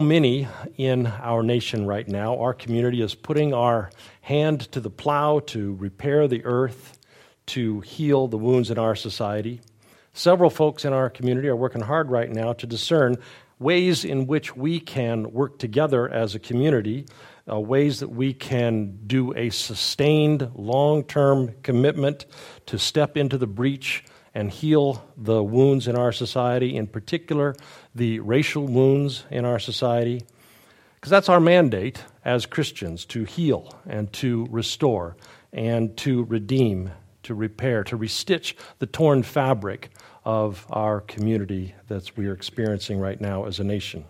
Many in our nation right now, our community is putting our hand to the plow to repair the earth, to heal the wounds in our society. Several folks in our community are working hard right now to discern ways in which we can work together as a community, ways that we can do a sustained, long-term commitment to step into the breach and heal the wounds in our society, in particular, the racial wounds in our society. Because that's our mandate as Christians, to heal and to restore and to redeem, to repair, to restitch the torn fabric of our community that we are experiencing right now as a nation.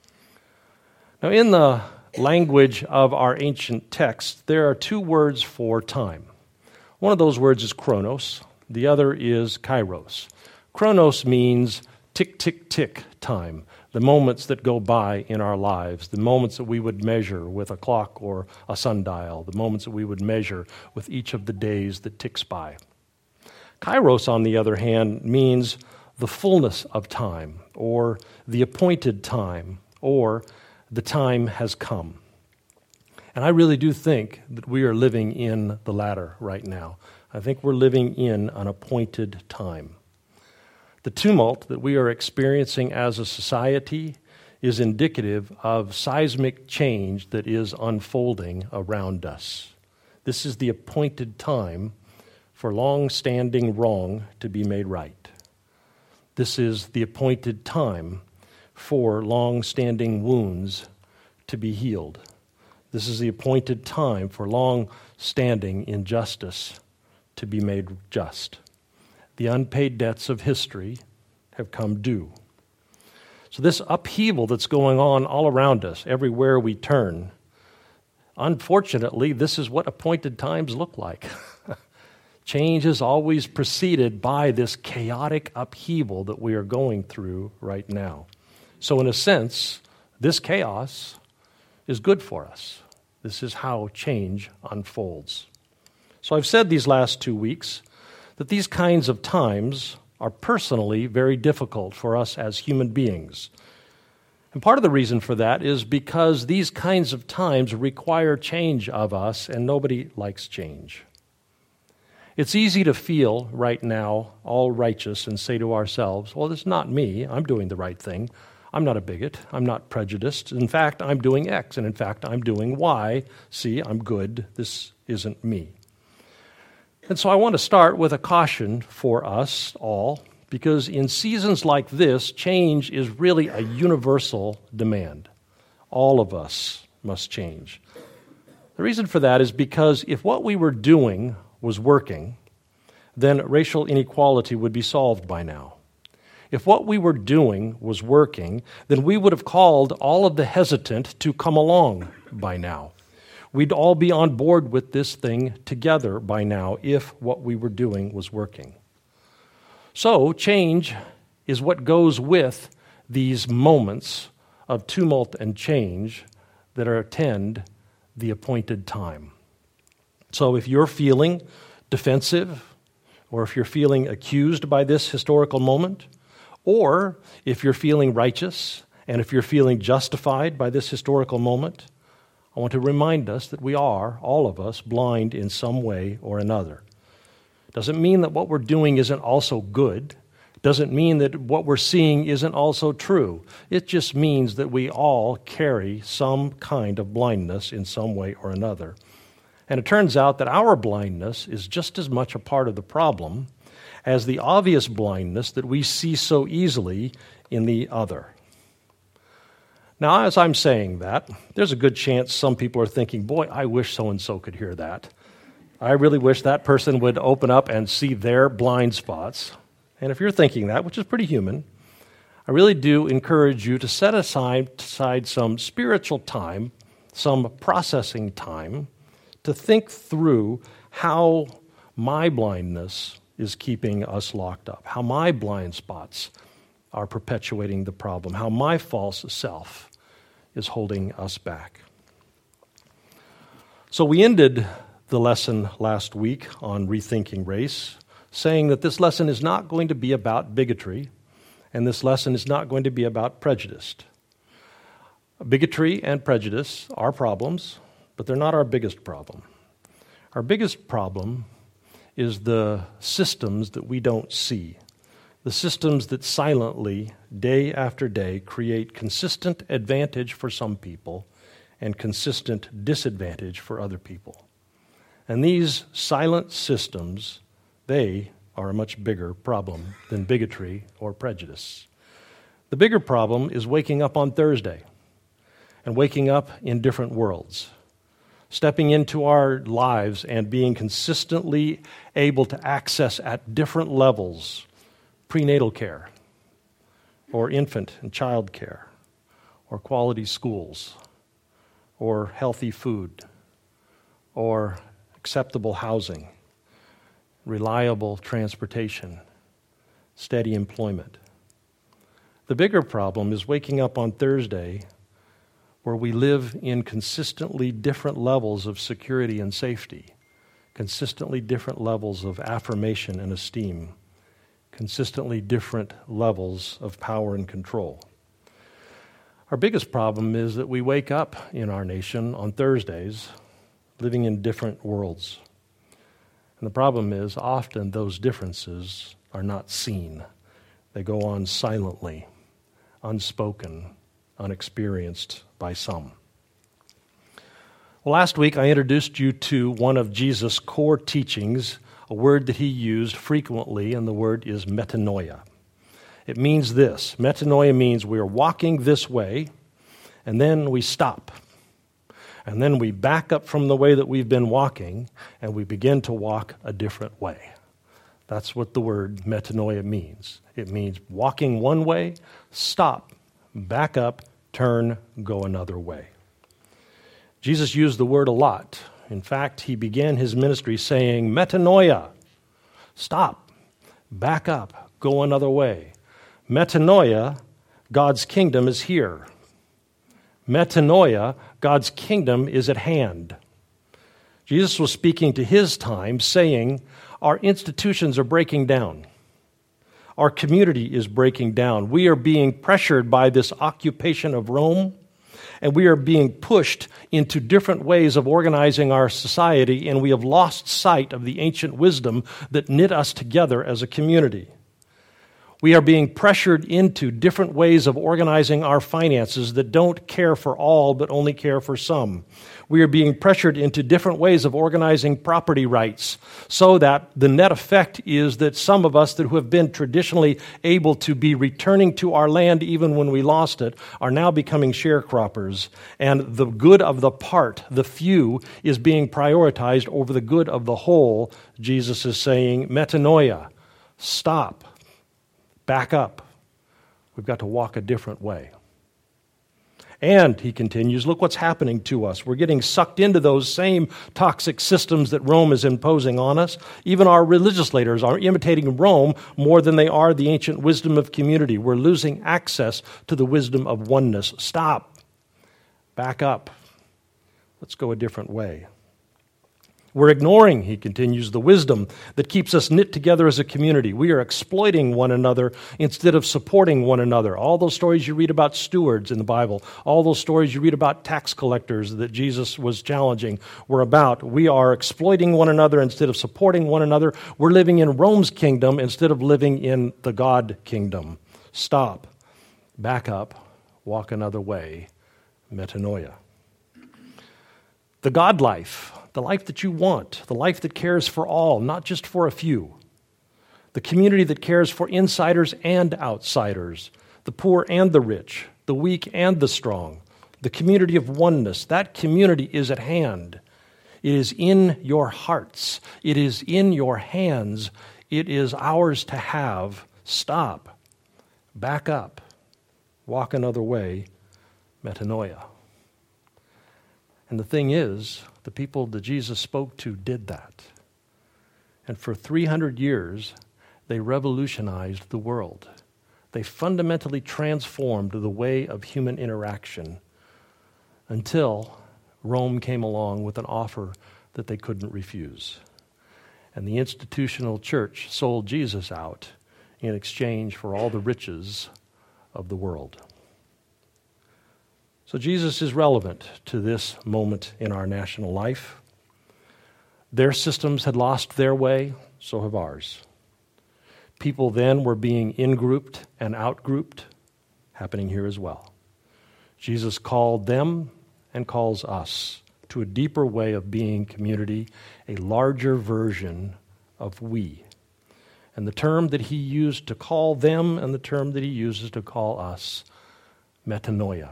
Now, in the language of our ancient text, there are two words for time. One of those words is chronos. The other is kairos. Chronos means tick, tick, tick time, the moments that go by in our lives, the moments that we would measure with a clock or a sundial, the moments that we would measure with each of the days that ticks by. Kairos, on the other hand, means the fullness of time, or the appointed time, or the time has come. And I really do think that we are living in the latter right now. I think we're living in an appointed time. The tumult that we are experiencing as a society is indicative of seismic change that is unfolding around us. This is the appointed time for long-standing wrong to be made right. This is the appointed time for long-standing wounds to be healed. This is the appointed time for long-standing injustice to be made just. The unpaid debts of history have come due. So this upheaval that's going on all around us, everywhere we turn, unfortunately, this is what appointed times look like. Change is always preceded by this chaotic upheaval that we are going through right now. So in a sense, this chaos is good for us. This is how change unfolds. So I've said these last 2 weeks that these kinds of times are personally very difficult for us as human beings. And part of the reason for that is because these kinds of times require change of us, and nobody likes change. It's easy to feel right now all righteous and say to ourselves, well, it's not me. I'm doing the right thing. I'm not a bigot. I'm not prejudiced. In fact, I'm doing X, and in fact, I'm doing Y. See, I'm good. This isn't me. And so I want to start with a caution for us all, because in seasons like this, change is really a universal demand. All of us must change. The reason for that is because if what we were doing was working, then racial inequality would be solved by now. If what we were doing was working, then we would have called all of the hesitant to come along by now. We'd all be on board with this thing together by now if what we were doing was working. So change is what goes with these moments of tumult and change that attend the appointed time. So if you're feeling defensive, or if you're feeling accused by this historical moment, or if you're feeling righteous, and if you're feeling justified by this historical moment, I want to remind us that we are, all of us, blind in some way or another. Doesn't mean that what we're doing isn't also good. Doesn't mean that what we're seeing isn't also true. It just means that we all carry some kind of blindness in some way or another. And it turns out that our blindness is just as much a part of the problem as the obvious blindness that we see so easily in the other. Now, as I'm saying that, there's a good chance some people are thinking, boy, I wish so-and-so could hear that. I really wish that person would open up and see their blind spots. And if you're thinking that, which is pretty human, I really do encourage you to set aside some spiritual time, some processing time, to think through how my blindness is keeping us locked up, how my blind spots are perpetuating the problem, how my false self is holding us back. So we ended the lesson last week on rethinking race, saying that this lesson is not going to be about bigotry, and this lesson is not going to be about prejudice. Bigotry and prejudice are problems, but they're not our biggest problem. Our biggest problem is the systems that we don't see, the systems that silently, day after day, create consistent advantage for some people and consistent disadvantage for other people. And these silent systems, they are a much bigger problem than bigotry or prejudice. The bigger problem is waking up on Thursday and waking up in different worlds, stepping into our lives and being consistently able to access at different levels prenatal care or infant and child care or quality schools or healthy food or acceptable housing, reliable transportation, steady employment. The bigger problem is waking up on Thursday where we live in consistently different levels of security and safety, consistently different levels of affirmation and esteem, consistently different levels of power and control. Our biggest problem is that we wake up in our nation on Thursdays living in different worlds. And the problem is often those differences are not seen. They go on silently, unspoken, unexperienced by some. Well, last week I introduced you to one of Jesus' core teachings, a word that he used frequently, and the word is metanoia. It means this. Metanoia means we are walking this way, and then we stop. And then we back up from the way that we've been walking, and we begin to walk a different way. That's what the word metanoia means. It means walking one way, stop, back up, turn, go another way. Jesus used the word a lot. In fact, he began his ministry saying, metanoia, stop, back up, go another way. Metanoia, God's kingdom is here. Metanoia, God's kingdom is at hand. Jesus was speaking to his time, saying, our institutions are breaking down. Our community is breaking down. We are being pressured by this occupation of Rome, and we are being pushed into different ways of organizing our society, and we have lost sight of the ancient wisdom that knit us together as a community. We are being pressured into different ways of organizing our finances that don't care for all but only care for some. We are being pressured into different ways of organizing property rights so that the net effect is that some of us that who have been traditionally able to be returning to our land even when we lost it are now becoming sharecroppers. And the good of the part, the few, is being prioritized over the good of the whole. Jesus is saying, metanoia, stop. Back up. We've got to walk a different way. And, he continues, look what's happening to us. We're getting sucked into those same toxic systems that Rome is imposing on us. Even our religious leaders are imitating Rome more than they are the ancient wisdom of community. We're losing access to the wisdom of oneness. Stop. Back up. Let's go a different way. We're ignoring, he continues, the wisdom that keeps us knit together as a community. We are exploiting one another instead of supporting one another. All those stories you read about stewards in the Bible, all those stories you read about tax collectors that Jesus was challenging were about. We are exploiting one another instead of supporting one another. We're living in Rome's kingdom instead of living in the God kingdom. Stop. Back up. Walk another way. Metanoia. The God life. The life that you want, the life that cares for all, not just for a few. The community that cares for insiders and outsiders, the poor and the rich, the weak and the strong. The community of oneness, that community is at hand. It is in your hearts. It is in your hands. It is ours to have. Stop. Back up. Walk another way. Metanoia. And the thing is, the people that Jesus spoke to did that. And for 300 years, they revolutionized the world. They fundamentally transformed the way of human interaction until Rome came along with an offer that they couldn't refuse. And the institutional church sold Jesus out in exchange for all the riches of the world. So Jesus is relevant to this moment in our national life. Their systems had lost their way, so have ours. People then were being in-grouped and out-grouped, happening here as well. Jesus called them and calls us to a deeper way of being community, a larger version of we. And the term that he used to call them and the term that he uses to call us, metanoia.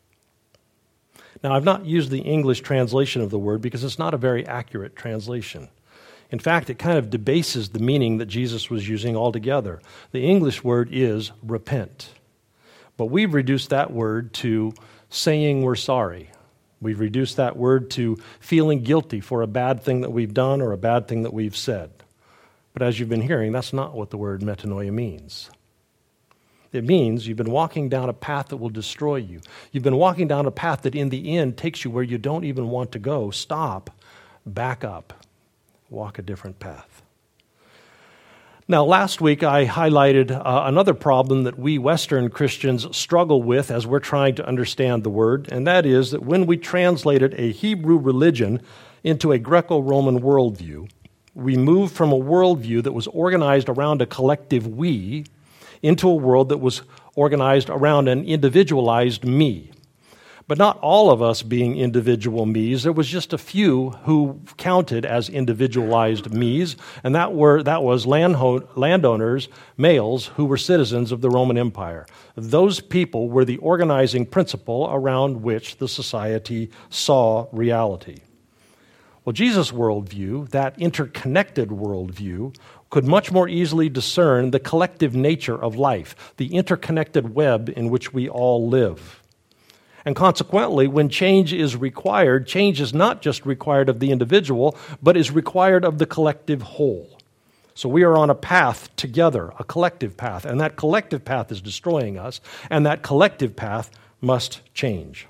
Now, I've not used the English translation of the word because it's not a very accurate translation. In fact, it kind of debases the meaning that Jesus was using altogether. The English word is repent. But we've reduced that word to saying we're sorry. We've reduced that word to feeling guilty for a bad thing that we've done or a bad thing that we've said. But as you've been hearing, that's not what the word metanoia means. It means you've been walking down a path that will destroy you. You've been walking down a path that in the end takes you where you don't even want to go. Stop, back up, walk a different path. Now, last week I highlighted another problem that we Western Christians struggle with as we're trying to understand the word, and that is that when we translated a Hebrew religion into a Greco-Roman worldview, we moved from a worldview that was organized around a collective we into a world that was organized around an individualized me. But not all of us being individual me's. There was just a few who counted as individualized me's, and that was landowners, males, who were citizens of the Roman Empire. Those people were the organizing principle around which the society saw reality. Well, Jesus' worldview, that interconnected worldview, could much more easily discern the collective nature of life, the interconnected web in which we all live. And consequently, when change is required, change is not just required of the individual, but is required of the collective whole. So we are on a path together, a collective path, and that collective path is destroying us, and that collective path must change.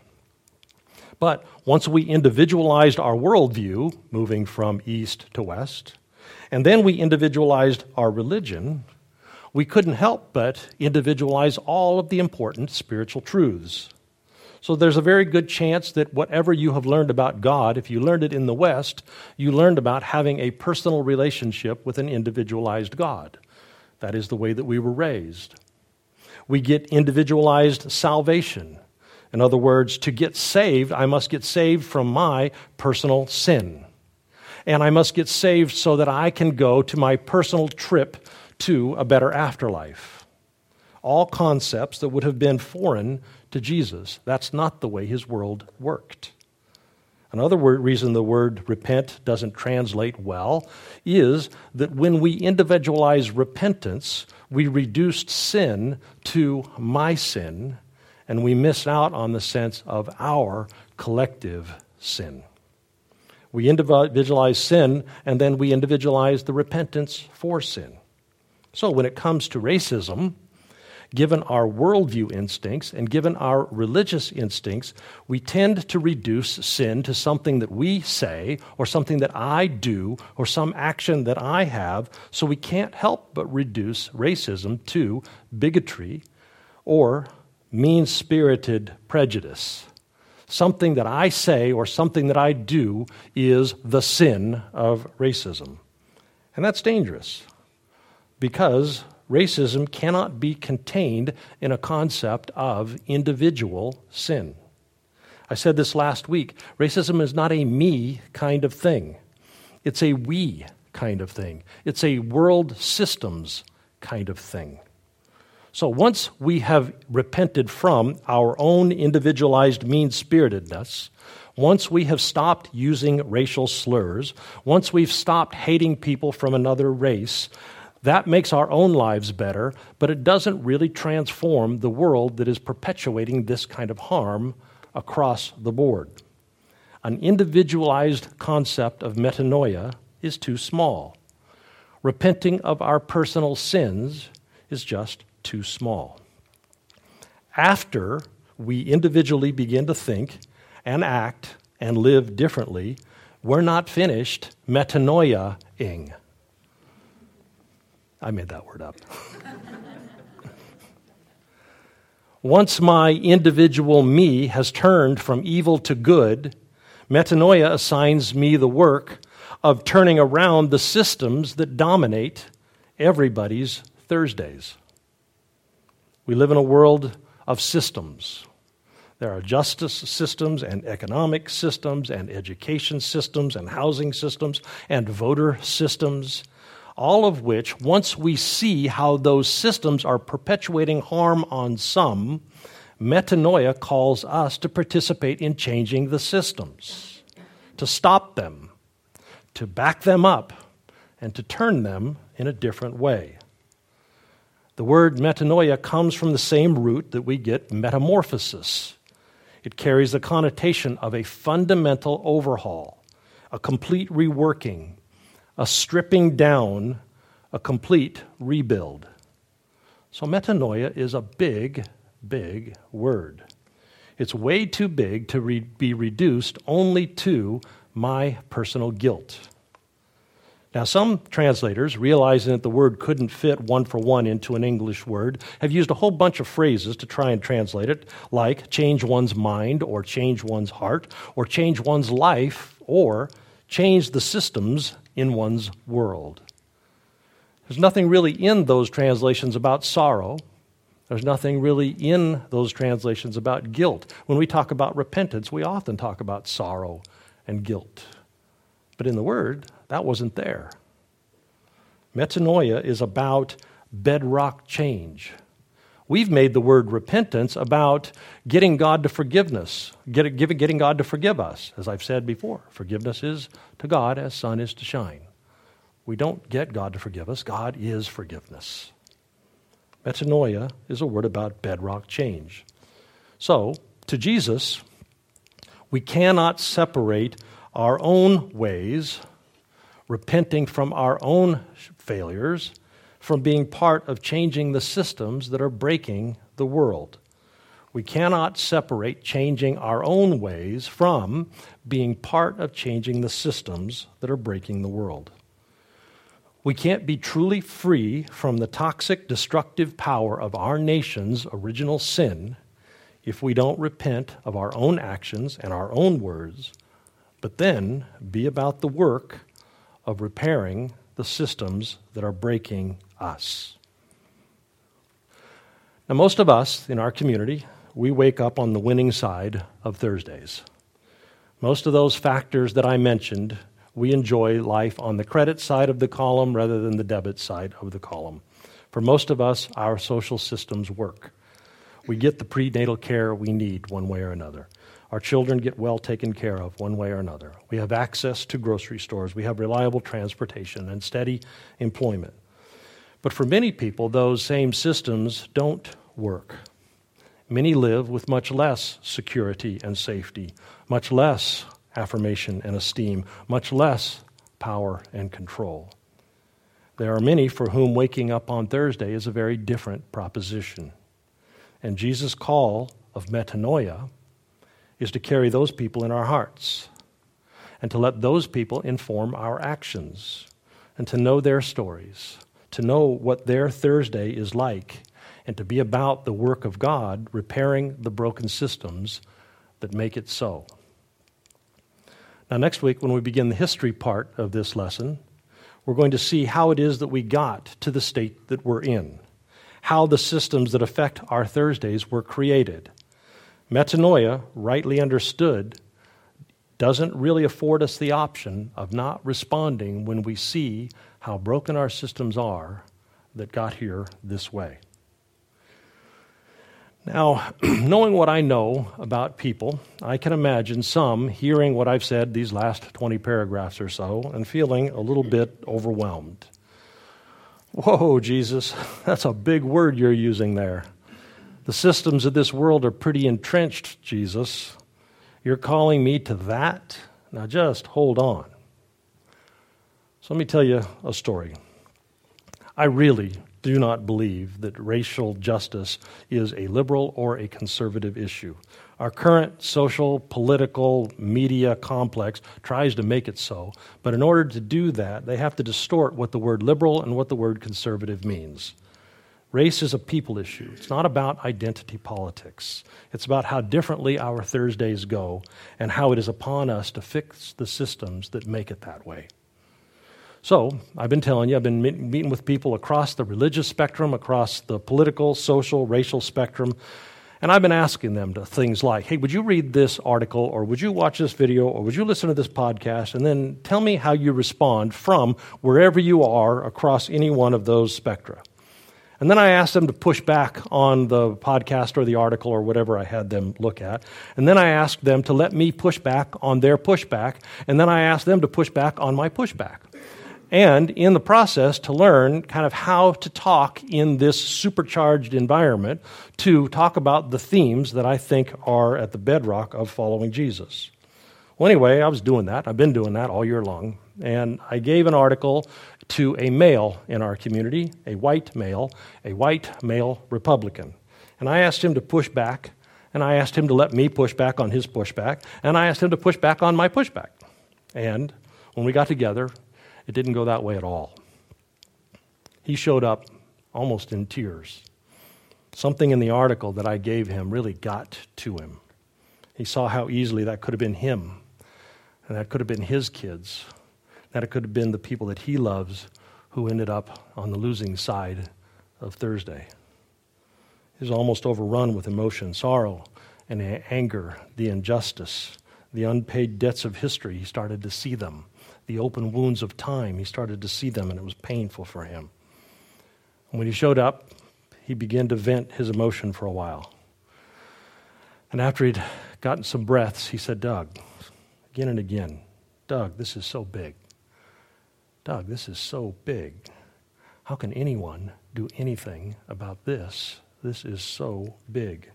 But once we individualized our worldview, moving from east to west, and then we individualized our religion, we couldn't help but individualize all of the important spiritual truths. So there's a very good chance that whatever you have learned about God, if you learned it in the West, you learned about having a personal relationship with an individualized God. That is the way that we were raised. We get individualized salvation. In other words, to get saved, I must get saved from my personal sin. And I must get saved so that I can go to my personal trip to a better afterlife. All concepts that would have been foreign to Jesus. That's not the way his world worked. Another reason the word repent doesn't translate well is that when we individualize repentance, we reduced sin to my sin, and we miss out on the sense of our collective sin. We individualize sin, and then we individualize the repentance for sin. So when it comes to racism, given our worldview instincts and given our religious instincts, we tend to reduce sin to something that we say or something that I do or some action that I have, so we can't help but reduce racism to bigotry or mean-spirited prejudice. Something that I say or something that I do is the sin of racism. And that's dangerous because racism cannot be contained in a concept of individual sin. I said this last week. Racism is not a me kind of thing. It's a we kind of thing. It's a world systems kind of thing. So once we have repented from our own individualized mean-spiritedness, once we have stopped using racial slurs, once we've stopped hating people from another race, that makes our own lives better, but it doesn't really transform the world that is perpetuating this kind of harm across the board. An individualized concept of metanoia is too small. Repenting of our personal sins is just too small. After we individually begin to think and act and live differently, we're not finished metanoia-ing. I made that word up. Once my individual me has turned from evil to good, metanoia assigns me the work of turning around the systems that dominate everybody's Thursdays. We live in a world of systems. There are justice systems and economic systems and education systems and housing systems and voter systems, all of which, once we see how those systems are perpetuating harm on some, metanoia calls us to participate in changing the systems, to stop them, to back them up, and to turn them in a different way. The word metanoia comes from the same root that we get metamorphosis. It carries the connotation of a fundamental overhaul, a complete reworking, a stripping down, a complete rebuild. So metanoia is a big, big word. It's way too big to be reduced only to my personal guilt. Now, some translators, realizing that the word couldn't fit one for one into an English word, have used a whole bunch of phrases to try and translate it, like change one's mind, or change one's heart, or change one's life, or change the systems in one's world. There's nothing really in those translations about sorrow. There's nothing really in those translations about guilt. When we talk about repentance, we often talk about sorrow and guilt. But in the Word, that wasn't there. Metanoia is about bedrock change. We've made the word repentance about getting God to forgiveness, getting God to forgive us. As I've said before, forgiveness is to God as sun is to shine. We don't get God to forgive us. God is forgiveness. Metanoia is a word about bedrock change. So, to Jesus, we cannot separate our own ways, repenting from our own failures, from being part of changing the systems that are breaking the world. We cannot separate changing our own ways from being part of changing the systems that are breaking the world. We can't be truly free from the toxic, destructive power of our nation's original sin if we don't repent of our own actions and our own words, but then be about the work of repairing the systems that are breaking us. Now, most of us in our community, we wake up on the winning side of Thursdays. Most of those factors that I mentioned, we enjoy life on the credit side of the column rather than the debit side of the column. For most of us, our social systems work. We get the prenatal care we need one way or another. Our children get well taken care of one way or another. We have access to grocery stores. We have reliable transportation and steady employment. But for many people, those same systems don't work. Many live with much less security and safety, much less affirmation and esteem, much less power and control. There are many for whom waking up on Thursday is a very different proposition. And Jesus' call of metanoia is to carry those people in our hearts and to let those people inform our actions and to know their stories, to know what their Thursday is like, and to be about the work of God repairing the broken systems that make it so. Now, next week, when we begin the history part of this lesson, we're going to see how it is that we got to the state that we're in, how the systems that affect our Thursdays were created. Metanoia, rightly understood, doesn't really afford us the option of not responding when we see how broken our systems are that got here this way. Now, knowing what I know about people, I can imagine some hearing what I've said these last 20 paragraphs or so and feeling a little bit overwhelmed. Whoa, Jesus, that's a big word you're using there. The systems of this world are pretty entrenched, Jesus. You're calling me to that? Now just hold on. So let me tell you a story. I really do not believe that racial justice is a liberal or a conservative issue. Our current social, political, media complex tries to make it so, but in order to do that, they have to distort what the word liberal and what the word conservative means. Race is a people issue. It's not about identity politics. It's about how differently our Thursdays go and how it is upon us to fix the systems that make it that way. So, I've been telling you, I've been meeting with people across the religious spectrum, across the political, social, racial spectrum, and I've been asking them to things like, hey, would you read this article, or would you watch this video, or would you listen to this podcast, and then tell me how you respond from wherever you are across any one of those spectra. And then I asked them to push back on the podcast or the article or whatever I had them look at. And then I asked them to let me push back on their pushback. And then I asked them to push back on my pushback. And in the process, to learn kind of how to talk in this supercharged environment to talk about the themes that I think are at the bedrock of following Jesus. Well, anyway, I was doing that. I've been doing that all year long. And I gave an article to a male in our community, a white male Republican. And I asked him to push back, and I asked him to let me push back on his pushback, and I asked him to push back on my pushback. And when we got together, it didn't go that way at all. He showed up almost in tears. Something in the article that I gave him really got to him. He saw how easily that could have been him, and that could have been his kids, that it could have been the people that he loves who ended up on the losing side of Thursday. He was almost overrun with emotion, sorrow, and anger, the injustice, the unpaid debts of history. He started to see them. The open wounds of time, he started to see them, and it was painful for him. And when he showed up, he began to vent his emotion for a while. And after he'd gotten some breaths, he said, Doug, again and again, Doug, this is so big. Doug, this is so big. How can anyone do anything about this? This is so big.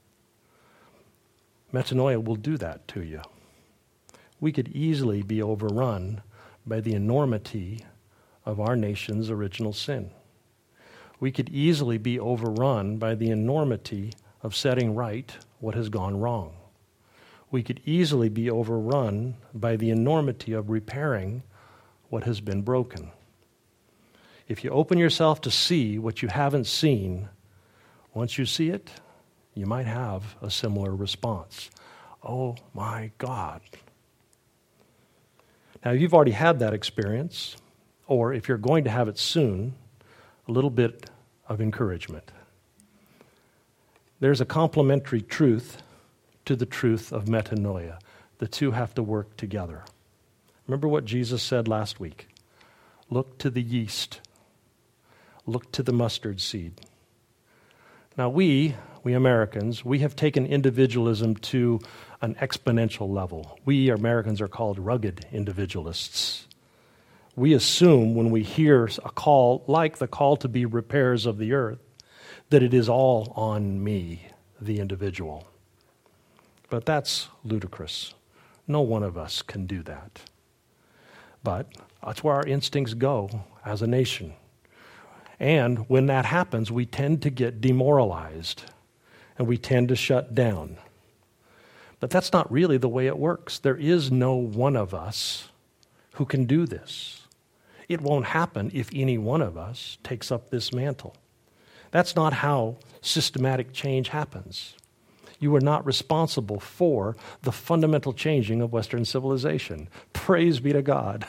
Metanoia will do that to you. We could easily be overrun by the enormity of our nation's original sin. We could easily be overrun by the enormity of setting right what has gone wrong. We could easily be overrun by the enormity of repairing what has been broken. If you open yourself to see what you haven't seen, once you see it, you might have a similar response. Oh my God. Now, if you've already had that experience, or if you're going to have it soon, a little bit of encouragement. There's a complementary truth to the truth of metanoia. The two have to work together. Remember what Jesus said last week. Look to the yeast. Look to the mustard seed. Now we Americans, we have taken individualism to an exponential level. We Americans are called rugged individualists. We assume when we hear a call like the call to be repairers of the earth, that it is all on me, the individual. But that's ludicrous. No one of us can do that. But that's where our instincts go as a nation. And when that happens, we tend to get demoralized and we tend to shut down. But that's not really the way it works. There is no one of us who can do this. It won't happen if any one of us takes up this mantle. That's not how systematic change happens. You are not responsible for the fundamental changing of Western civilization. Praise be to God.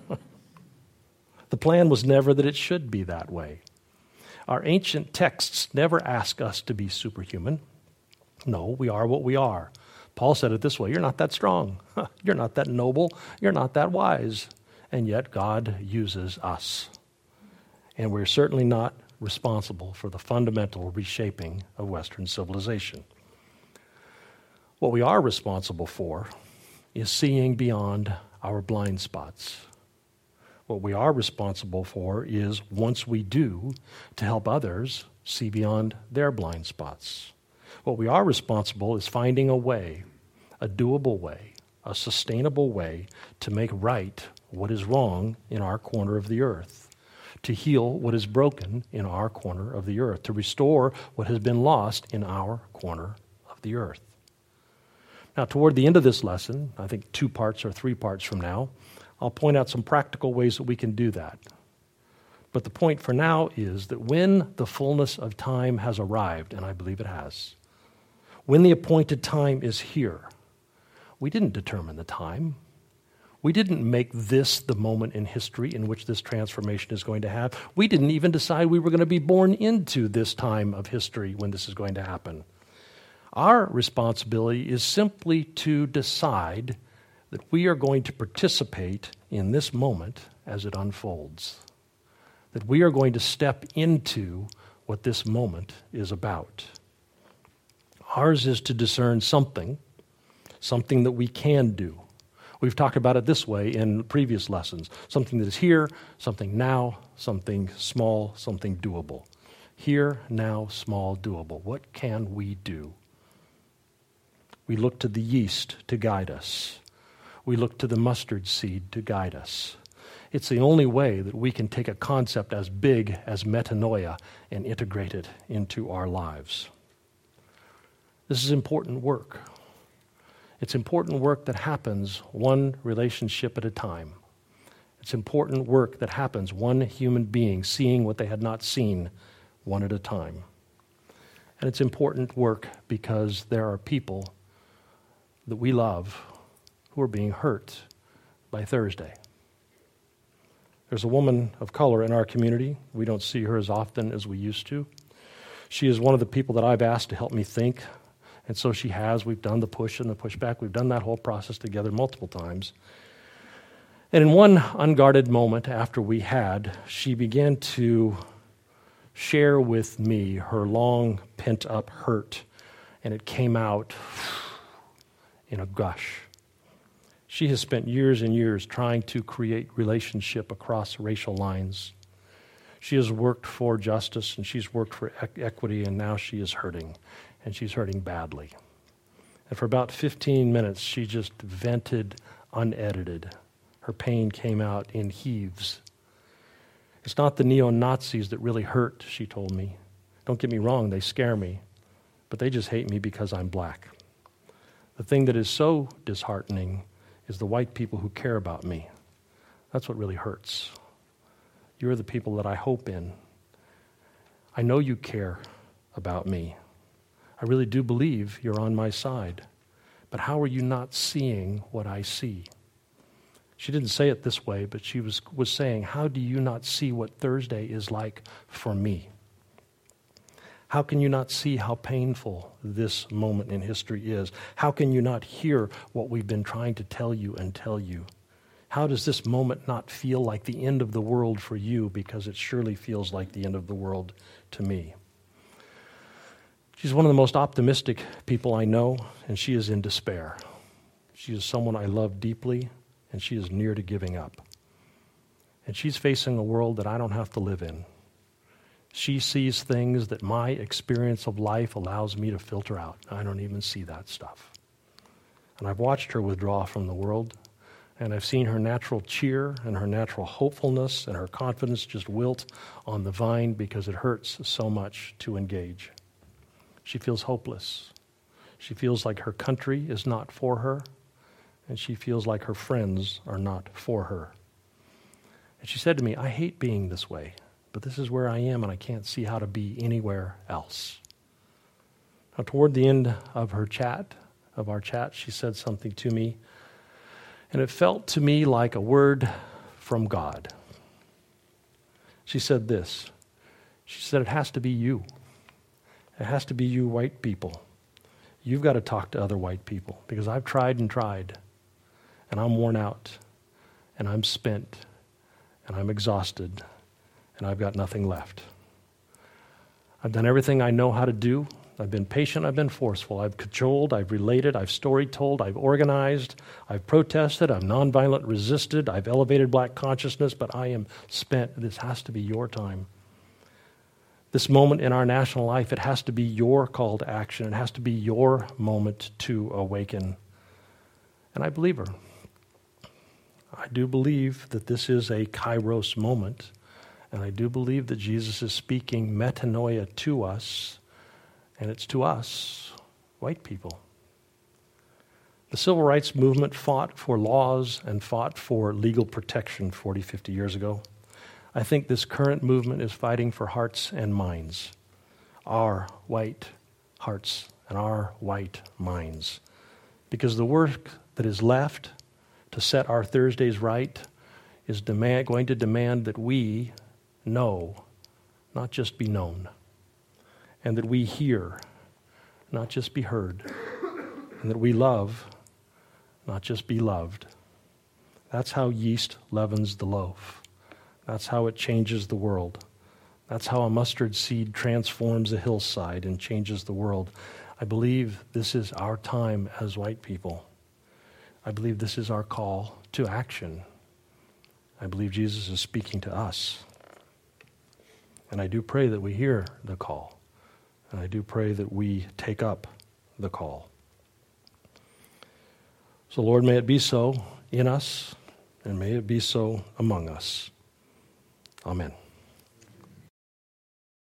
The plan was never that it should be that way. Our ancient texts never ask us to be superhuman. No, we are what we are. Paul said it this way, you're not that strong. You're not that noble. You're not that wise. And yet God uses us. And we're certainly not responsible for the fundamental reshaping of Western civilization. What we are responsible for is seeing beyond our blind spots. What we are responsible for is, once we do, to help others see beyond their blind spots. What we are responsible is finding a way, a doable way, a sustainable way to make right what is wrong in our corner of the earth, to heal what is broken in our corner of the earth, to restore what has been lost in our corner of the earth. Now, toward the end of this lesson, I think 2 parts or 3 parts from now, I'll point out some practical ways that we can do that. But the point for now is that when the fullness of time has arrived, and I believe it has, when the appointed time is here, we didn't determine the time. We didn't make this the moment in history in which this transformation is going to happen. We didn't even decide we were going to be born into this time of history when this is going to happen. Our responsibility is simply to decide that we are going to participate in this moment as it unfolds, that we are going to step into what this moment is about. Ours is to discern something that we can do. We've talked about it this way in previous lessons. Something that is here, something now, something small, something doable. Here, now, small, doable. What can we do? We look to the yeast to guide us. We look to the mustard seed to guide us. It's the only way that we can take a concept as big as metanoia and integrate it into our lives. This is important work. It's important work that happens one relationship at a time. It's important work that happens one human being seeing what they had not seen one at a time. And it's important work because there are people that we love who are being hurt by Thursday. There's a woman of color in our community. We don't see her as often as we used to. She is one of the people that I've asked to help me think. And so she has. We've done the push and the pushback. We've done that whole process together multiple times. And in one unguarded moment after we had, she began to share with me her long pent-up hurt, and it came out in a gush. She has spent years and years trying to create relationship across racial lines. She has worked for justice, and she's worked for equity, and now she is hurting, and she's hurting badly. And for about 15 minutes, she just vented unedited. Her pain came out in heaves. It's not the neo-Nazis that really hurt, she told me. Don't get me wrong, they scare me, but they just hate me because I'm black. The thing that is so disheartening is the white people who care about me. That's what really hurts. You're the people that I hope in. I know you care about me. I really do believe you're on my side. But how are you not seeing what I see? She didn't say it this way, but she was saying, how do you not see what Thursday is like for me? How can you not see how painful this moment in history is? How can you not hear what we've been trying to tell you and tell you? How does this moment not feel like the end of the world for you? Because it surely feels like the end of the world to me. She's one of the most optimistic people I know, and she is in despair. She is someone I love deeply, and she is near to giving up. And she's facing a world that I don't have to live in. She sees things that my experience of life allows me to filter out. I don't even see that stuff. And I've watched her withdraw from the world, and I've seen her natural cheer and her natural hopefulness and her confidence just wilt on the vine because it hurts so much to engage. She feels hopeless. She feels like her country is not for her, and she feels like her friends are not for her. And she said to me, I hate being this way, but this is where I am, and I can't see how to be anywhere else. Now, toward the end of our chat, she said something to me, and it felt to me like a word from God. She said this. She said, it has to be you. It has to be you white people. You've got to talk to other white people because I've tried and tried, and I'm worn out, and I'm spent, and I'm exhausted, and I've got nothing left. I've done everything I know how to do. I've been patient, I've been forceful, I've cajoled, I've related, I've story told, I've organized, I've protested, I've nonviolent resisted, I've elevated black consciousness, but I am spent. This has to be your time. This moment in our national life, it has to be your call to action. It has to be your moment to awaken. And I believe her. I do believe that this is a kairos moment, and I do believe that Jesus is speaking metanoia to us, and it's to us, white people. The civil rights movement fought for laws and fought for legal protection 40, 50 years ago. I think this current movement is fighting for hearts and minds, our white hearts and our white minds. Because the work that is left to set our Thursdays right is going to demand that we know, not just be known, and that we hear, not just be heard, and that we love, not just be loved. That's how yeast leavens the loaf. That's how it changes the world. That's how a mustard seed transforms a hillside and changes the world. I believe this is our time as white people. I believe this is our call to action. I believe Jesus is speaking to us. And I do pray that we hear the call. And I do pray that we take up the call. So, Lord, may it be so in us, and may it be so among us. Amen.